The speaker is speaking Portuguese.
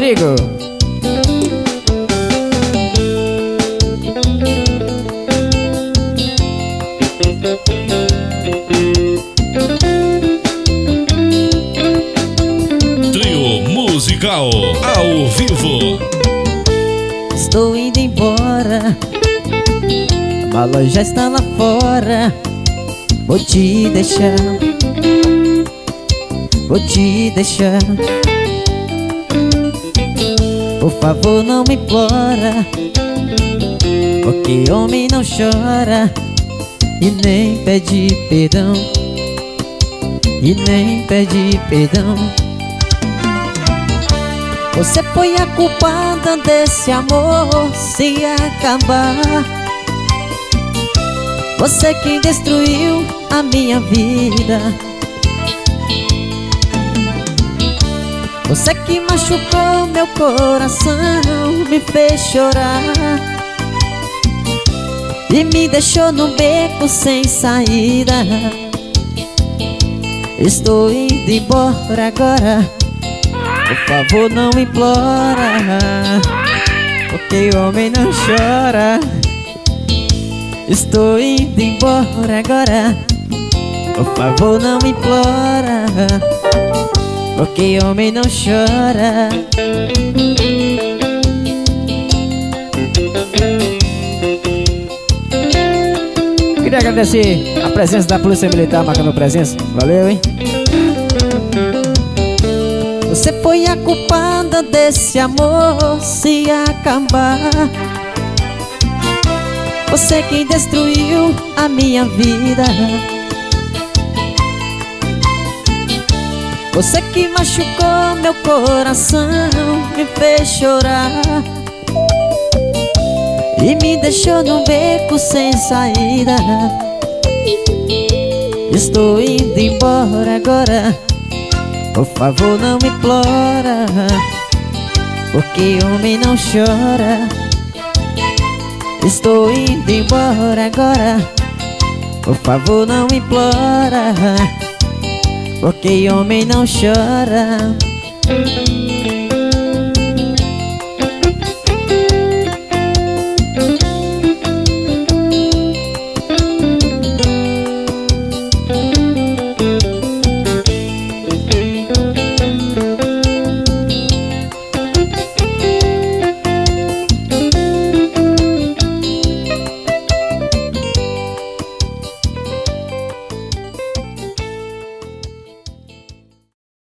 Rodrigo. Trio musical ao vivo. Estou indo embora, a mala já está lá fora. Vou te deixar, vou te deixar. Por favor, não me implora, porque homem não chora e nem pede perdão, e nem pede perdão. Você foi a culpada desse amor se acabar. Você que destruiu a minha vida. Você que machucou meu coração, me fez chorar e me deixou no beco sem saída. Estou indo embora agora, por favor não implora, porque homem não chora. Estou indo embora agora, por favor não implora, porque homem não chora. Queria agradecer a presença da Polícia Militar marcando presença. Valeu, hein? Você foi a culpada desse amor se acabar. Você que destruiu a minha vida. Você que machucou meu coração, me fez chorar e me deixou num beco sem saída. Estou indo embora agora, por favor não me implora, porque homem não chora. Estou indo embora agora, por favor não me implora, porque homem não chora.